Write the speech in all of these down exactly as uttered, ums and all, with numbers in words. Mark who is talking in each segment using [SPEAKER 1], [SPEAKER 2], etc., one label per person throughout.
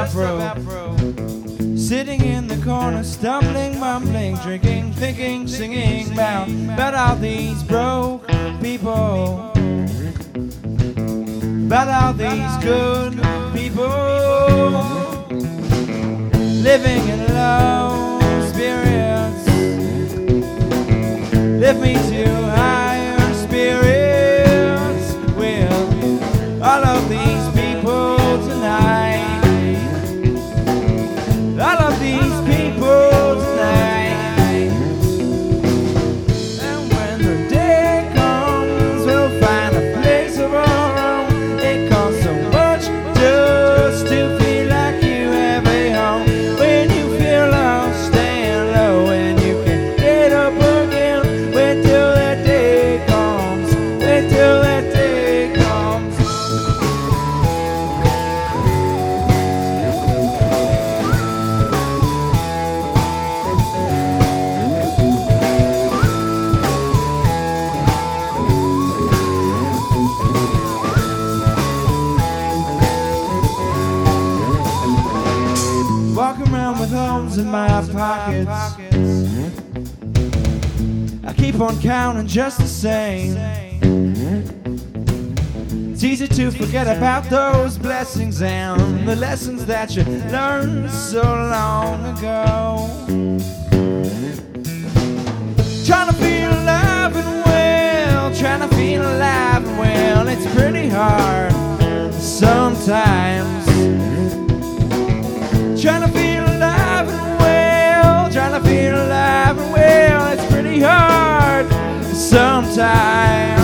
[SPEAKER 1] Afro. Sitting in the corner, stumbling, mumbling, drinking, thinking, singing about, about all these broke people, about all these good people, living in low spirits. Lift me to higher spirits with all of these people tonight. All of these people tonight. And when the day comes, we'll find a place of our own. It costs so much just to feel like you have a home. When you feel lost, stand low and you can get up again. Wait till that day comes. Wait till that day comes. Walking around with holes in my pockets. I keep on counting just the same. It's easy to forget about those blessings and the lessons that you learned so long ago. Trying to feel alive and well, trying to feel alive and well. It's pretty hard sometimes. Trying to feel alive and well, trying to feel alive and well. It's pretty hard sometimes.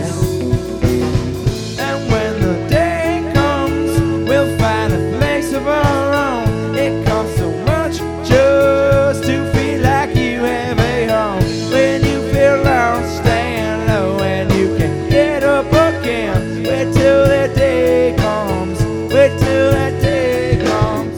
[SPEAKER 1] And when the day comes, we'll find a place of our own. It costs so much just to feel like you have a home. When you feel lost, stand low and you can get up again. Wait till that day comes. Wait till that day comes.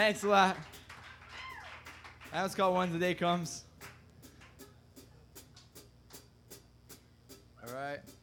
[SPEAKER 1] Thanks a lot. That was called When the Day Comes. All right.